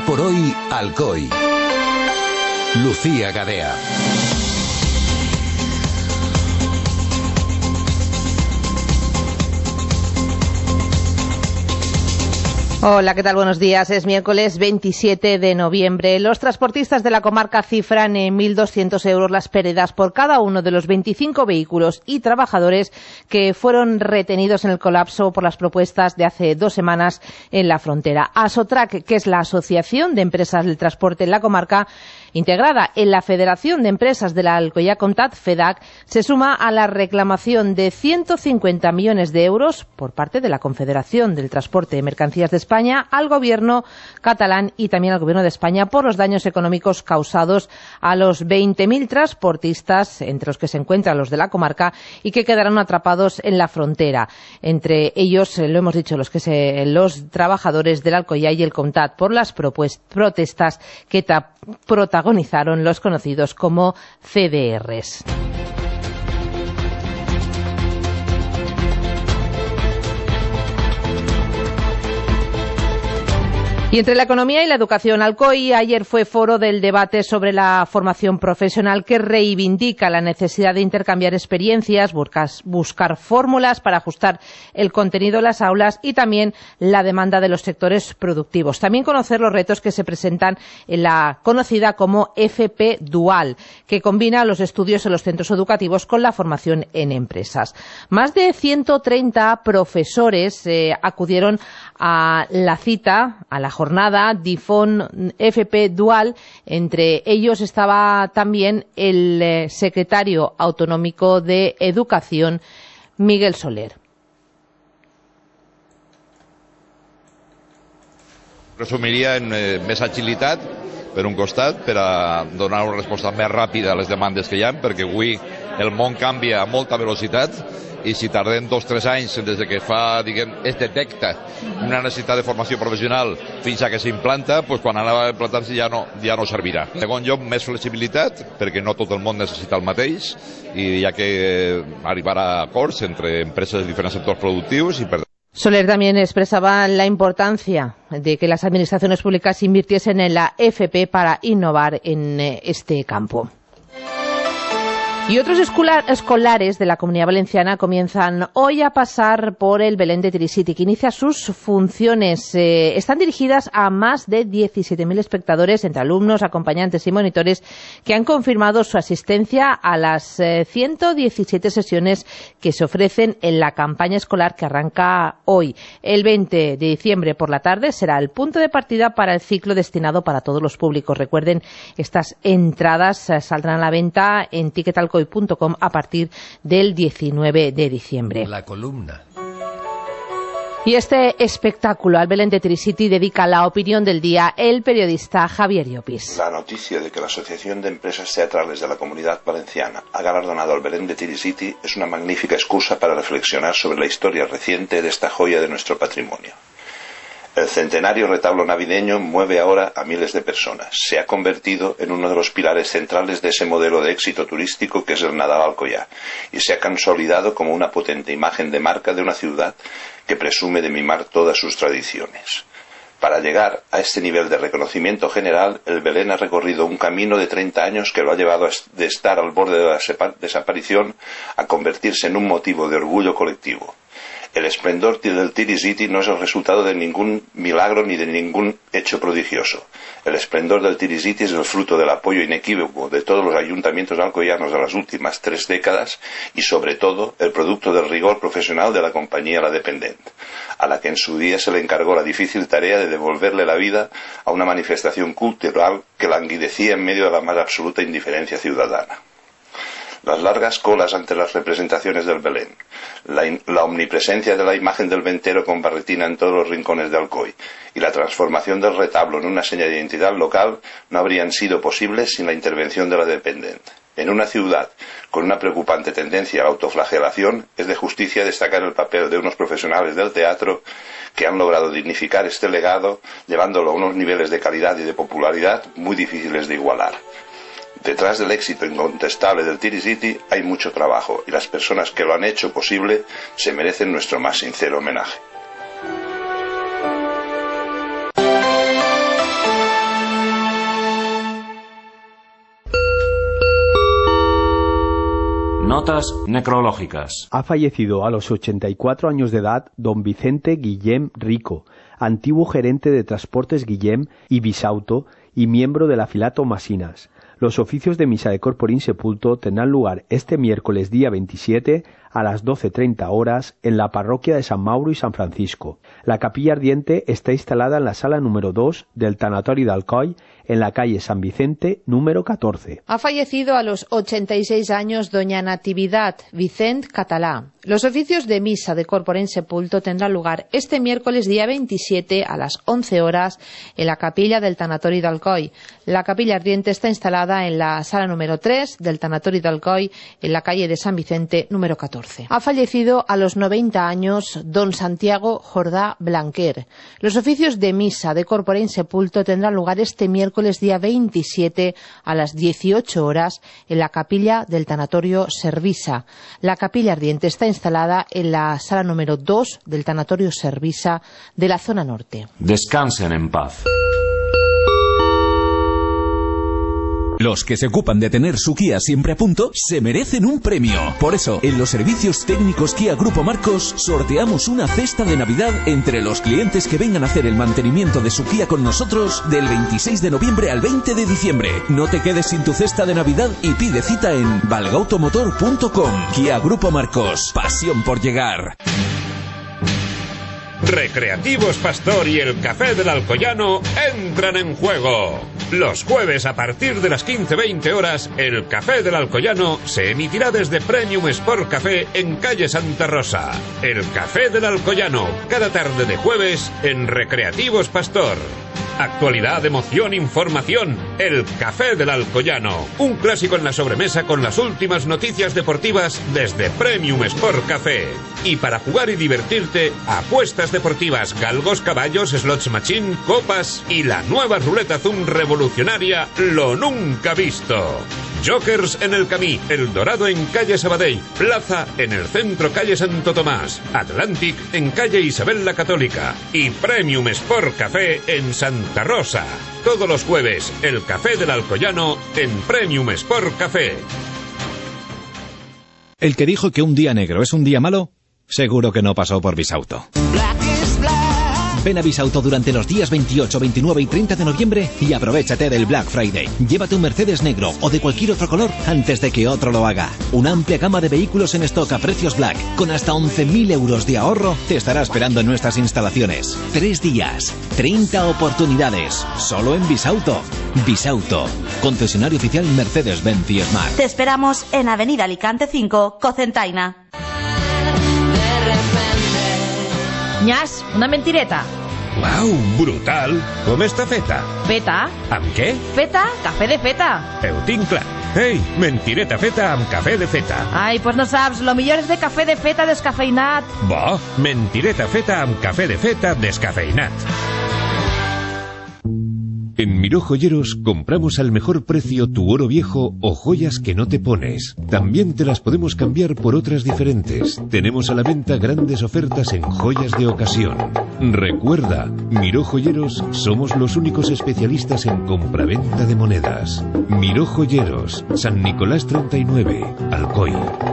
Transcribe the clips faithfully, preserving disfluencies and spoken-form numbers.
por hoy, Alcoy. Lucía Gadea. Hola, ¿qué tal? Buenos días. Es miércoles veintisiete de noviembre. Los transportistas de la comarca cifran en mil doscientos euros las pérdidas por cada uno de los veinticinco vehículos y trabajadores que fueron retenidos en el colapso por las propuestas de hace dos semanas en la frontera. Asotrac, que es la Asociación de Empresas del Transporte en la comarca, integrada en la Federación de Empresas de la Alcoyá Comtat, FEDAC, se suma a la reclamación de ciento cincuenta millones de euros por parte de la Confederación del Transporte de Mercancías de España al gobierno catalán y también al gobierno de España por los daños económicos causados a los veinte mil transportistas, entre los que se encuentran los de la comarca, y que quedaron atrapados en la frontera. Entre ellos, lo hemos dicho, los que se, los trabajadores del Alcoyá y el Comtat, por las protestas que ta, protagonizaron los conocidos como C D Rs. Y entre la economía y la educación, Alcoy ayer fue foro del debate sobre la formación profesional, que reivindica la necesidad de intercambiar experiencias, buscar, buscar fórmulas para ajustar el contenido de las aulas y también la demanda de los sectores productivos. También conocer los retos que se presentan en la conocida como F P Dual, que combina los estudios en los centros educativos con la formación en empresas. Más de ciento treinta profesores eh, acudieron a la cita, a la jornada jornada Difon F P Dual. Entre ellos estaba también el eh, secretario autonómico de Educación, Miguel Soler. Resumiria en eh, més agilitat, per un costat, per a donar una resposta més ràpida a les demandes que hi ha, perquè avui el món canvia a molta velocitat, i si tardem dos o tres anys des que fa, diguem, es detecta una necessitat de formació professional fins a que s'implanta, doncs quan anava a implantar-se ja no, ja no servirà. En segon lloc, més flexibilitat, perquè no tot el món necessita el mateix, i hi ha que arribar a acords entre empreses de diferents sectors productius i per Soler también expresaba la importancia de que las administraciones públicas invirtiesen en la F P para innovar en este campo. Y otros escolares de la Comunidad Valenciana comienzan hoy a pasar por el Belén de Tricity, que inicia sus funciones. Eh, están dirigidas a más de diecisiete mil espectadores, entre alumnos, acompañantes y monitores, que han confirmado su asistencia a las eh, ciento diecisiete sesiones que se ofrecen en la campaña escolar que arranca hoy. El veinte de diciembre por la tarde será el punto de partida para el ciclo destinado para todos los públicos. Recuerden, estas entradas eh, saldrán a la venta en Ticketalcoy punto com a partir del diecinueve de diciembre. La columna. Y este espectáculo al Belén de Tricity dedica la opinión del día el periodista Javier Llopis. La noticia de que la Asociación de Empresas Teatrales de la Comunidad Valenciana ha galardonado al Belén de Tricity es una magnífica excusa para reflexionar sobre la historia reciente de esta joya de nuestro patrimonio. El centenario retablo navideño mueve ahora a miles de personas. Se ha convertido en uno de los pilares centrales de ese modelo de éxito turístico que es el Nadal Alcoyá, y se ha consolidado como una potente imagen de marca de una ciudad que presume de mimar todas sus tradiciones. Para llegar a este nivel de reconocimiento general, el Belén ha recorrido un camino de treinta años que lo ha llevado de estar al borde de la desaparición a convertirse en un motivo de orgullo colectivo. El esplendor del Tricity no es el resultado de ningún milagro ni de ningún hecho prodigioso. El esplendor del Tricity es el fruto del apoyo inequívoco de todos los ayuntamientos alcoyanos de las últimas tres décadas y, sobre todo, el producto del rigor profesional de la compañía La Dependent, a la que en su día se le encargó la difícil tarea de devolverle la vida a una manifestación cultural que languidecía en medio de la más absoluta indiferencia ciudadana. Las largas colas ante las representaciones del Belén, la, in, la omnipresencia de la imagen del ventero con barretina en todos los rincones de Alcoy y la transformación del retablo en una seña de identidad local no habrían sido posibles sin la intervención de La Dependent. En una ciudad con una preocupante tendencia a la autoflagelación, es de justicia destacar el papel de unos profesionales del teatro que han logrado dignificar este legado, llevándolo a unos niveles de calidad y de popularidad muy difíciles de igualar. Detrás del éxito incontestable del Tricity hay mucho trabajo y las personas que lo han hecho posible se merecen nuestro más sincero homenaje. Notas necrológicas. Ha fallecido a los ochenta y cuatro años de edad don Vicente Guillem Rico, antiguo gerente de Transportes Guillem y Bisauto y miembro de la Filato Masinas. Los oficios de misa de corpore insepulto tendrán lugar este miércoles día veintisiete a las doce treinta horas en la parroquia de San Mauro y San Francisco. La capilla ardiente está instalada en la sala número dos del Tanatori d'Alcoi, en la calle San Vicente número catorce. Ha fallecido a los ochenta y seis años doña Natividad Vicent Catalá. Los oficios de misa de corpore insepulto tendrán lugar este miércoles día veintisiete a las once horas en la capilla del Tanatori d'Alcoi. La capilla ardiente está instalada en la sala número tres del Tanatori d'Alcoi, en la calle de San Vicente número catorce. Ha fallecido a los noventa años don Santiago Jordá Blanquer. Los oficios de misa de corpore insepulto tendrán lugar este miércoles día veintisiete a las dieciocho horas en la capilla del Tanatorio Servisa. La capilla ardiente está instalada en la sala número dos del Tanatorio Servisa de la zona norte. Descansen en paz. Los que se ocupan de tener su Kia siempre a punto se merecen un premio. Por eso, en los servicios técnicos Kia Grupo Marcos sorteamos una cesta de Navidad entre los clientes que vengan a hacer el mantenimiento de su Kia con nosotros del veintiséis de noviembre al veinte de diciembre. No te quedes sin tu cesta de Navidad y pide cita en valgautomotor punto com. Kia Grupo Marcos, pasión por llegar. Recreativos Pastor y el Café del Alcoyano entran en juego. Los jueves a partir de las quince veinte horas, el Café del Alcoyano se emitirá desde Premium Sport Café en calle Santa Rosa. El Café del Alcoyano, cada tarde de jueves en Recreativos Pastor. Actualidad, emoción, información. El Café del Alcoyano. Un clásico en la sobremesa con las últimas noticias deportivas desde Premium Sport Café. Y para jugar y divertirte, apuestas deportivas, galgos, caballos, slots machine, copas y la nueva ruleta Zoom revolucionaria, lo nunca visto. Jokers en el Camí, El Dorado en calle Sabadell, Plaza en el centro calle Santo Tomás, Atlantic en calle Isabel la Católica y Premium Sport Café en Santa Rosa. Todos los jueves, el Café del Alcoyano en Premium Sport Café. El que dijo que un día negro es un día malo, seguro que no pasó por Bisauto. Ven a Bisauto durante los días veintiocho, veintinueve y treinta de noviembre y aprovechate del Black Friday. Llévate un Mercedes negro o de cualquier otro color antes de que otro lo haga. Una amplia gama de vehículos en stock a precios Black, con hasta once mil euros de ahorro, te estará esperando en nuestras instalaciones. Tres días, treinta oportunidades, solo en Bisauto. Bisauto, concesionario oficial Mercedes-Benz y Smart. Te esperamos en Avenida Alicante cinco, Cocentaina. Nyas, una mentireta. Uau, brutal! Com està feta? Feta? Amb què? Feta, café de feta. Ho tinc clar. Ei, mentireta feta amb cafè de feta. Ai, pues no saps, lo millor és de café de feta descafeinat. Bo, mentireta feta amb café de feta descafeinat. En Miró Joyeros compramos al mejor precio tu oro viejo o joyas que no te pones. También te las podemos cambiar por otras diferentes. Tenemos a la venta grandes ofertas en joyas de ocasión. Recuerda, Miró Joyeros somos los únicos especialistas en compraventa de monedas. Miró Joyeros, San Nicolás treinta y nueve, Alcoy.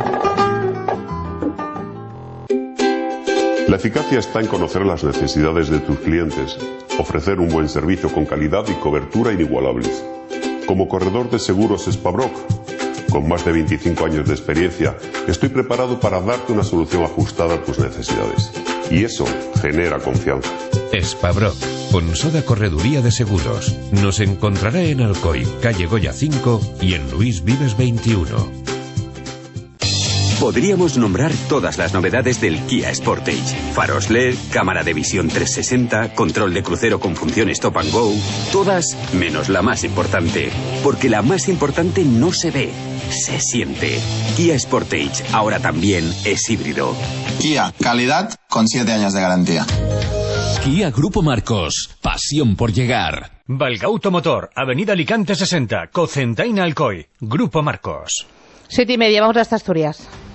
La eficacia está en conocer las necesidades de tus clientes, ofrecer un buen servicio con calidad y cobertura inigualables. Como corredor de seguros Spabroc, con más de veinticinco años de experiencia, estoy preparado para darte una solución ajustada a tus necesidades. Y eso genera confianza. Spabroc, Ponsoda Correduría de Seguros. Nos encontrará en Alcoy, calle Goya cinco y en Luis Vives veintiuno. Podríamos nombrar todas las novedades del Kia Sportage. Faros L E D, cámara de visión trescientos sesenta, control de crucero con función Stop and Go. Todas menos la más importante. Porque la más importante no se ve, se siente. Kia Sportage ahora también es híbrido. Kia, calidad con siete años de garantía. Kia Grupo Marcos, pasión por llegar. Valgauto Motor, Avenida Alicante sesenta, Cocentaina Alcoy. Grupo Marcos. Siete y media, vamos hasta Asturias.